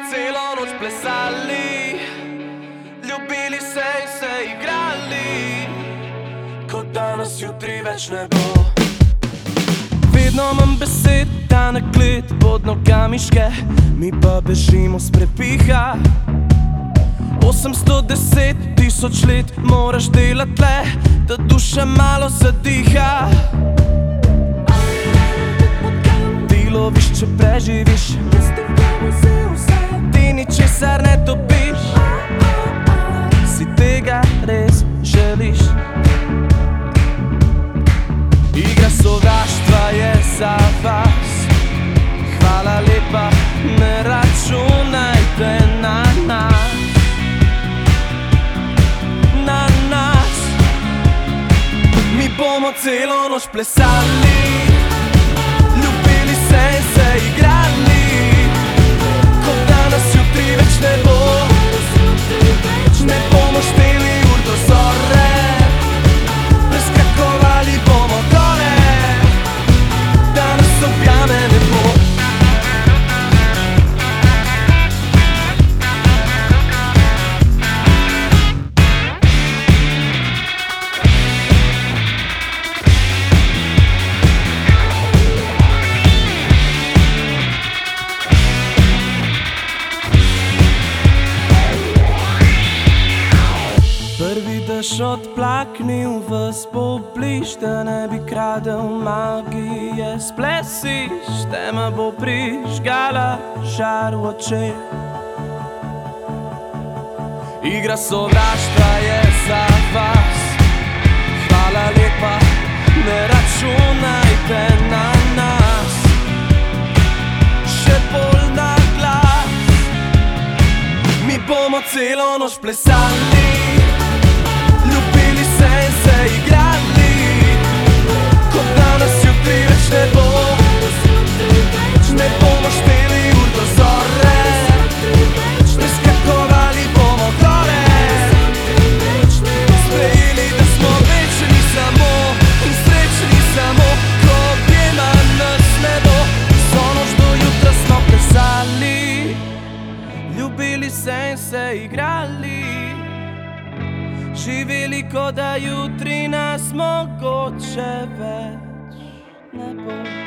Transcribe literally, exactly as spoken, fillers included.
celo noč plesali, ljubili se in se igrali, kot danes jutri več ne bo. Vedno imam besed, da na klet pod nogami ške, mi pa bežimo s prepiha. Osemsto deset tisoč let moraš delati le, da duša malo zadiha. Ti loviš, če preživiš, ti ničesar ne dobiš. Si tega res želiš? Igra sovraštva je za vas. Hvala lepa, ne računajte na nas. Na nas. Mi bomo celo noč plesali, ljubili se in se igrali, kot danes jutri več ne bo. Ne bomo šteli ur do zore, preskakovali bomo gore, danes objame ne bo. Prvi dež odplaknil vas bo bliž, da ne bi kradel magije. Splesiš, tema bo prižgala žar v očeh. Igra sovraštva je za vas. Hvala lepa, ne računajte na nas. Še bolj na glas. Mi bomo celo noč plesali, ljubili se in se igrali, kot danes jutri več ne bo. Ne bomo šteli ur do zore, preskakovali bomo gore, sprejeli, da smo večni samo in srečni samo, ko objema nas ne bo. Vso noč do jutra smo plesali, ljubili se in se igrali, živeli, kot da jutri nas mogoče več ne bo.